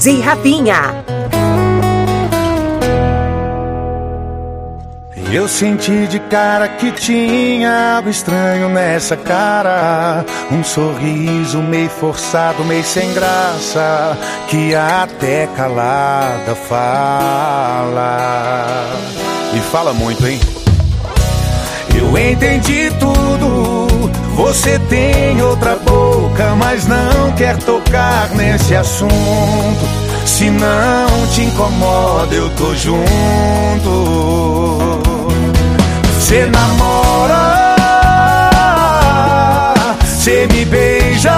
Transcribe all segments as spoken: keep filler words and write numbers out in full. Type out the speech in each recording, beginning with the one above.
D J Rafinha. Eu senti de cara que tinha algo estranho nessa cara. Um sorriso meio forçado, meio sem graça, que até calada fala. E fala muito, hein? Eu entendi tudo. Você tem outra boca, mas não quer tocar nesse assunto. Se não te incomoda, eu tô junto. Cê namora, cê me beija.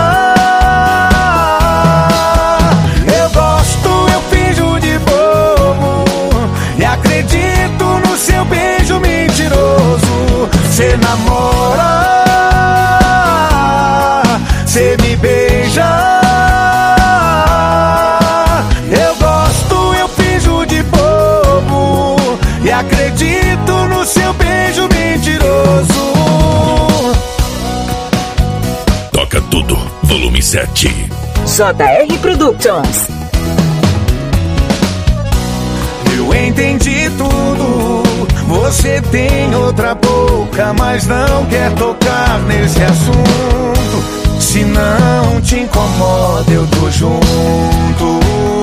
Eu gosto, eu finjo de bobo e acredito no seu beijo mentiroso. Cê namora, cê me beija. Eu gosto, eu finjo de bobo e acredito no seu beijo mentiroso. Toca tudo, volume sete. J R Productions. Eu entendi tudo. Você tem outra boca, mas não quer tocar nesse assunto. Se não te incomoda, eu tô junto.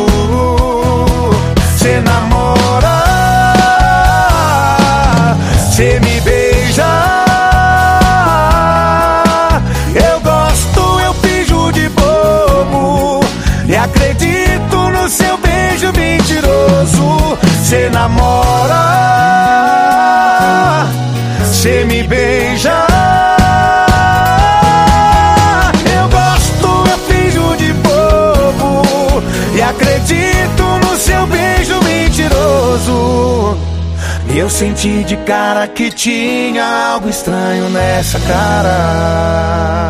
Cê namora, cê me beija. Eu gosto, eu finjo de bobo e acredito no seu beijo mentiroso. Cê namora, cê me beija. Eu gosto, eu finjo de bobo e acredito no seu beijo mentiroso. Eu senti de cara que tinha algo estranho nessa cara.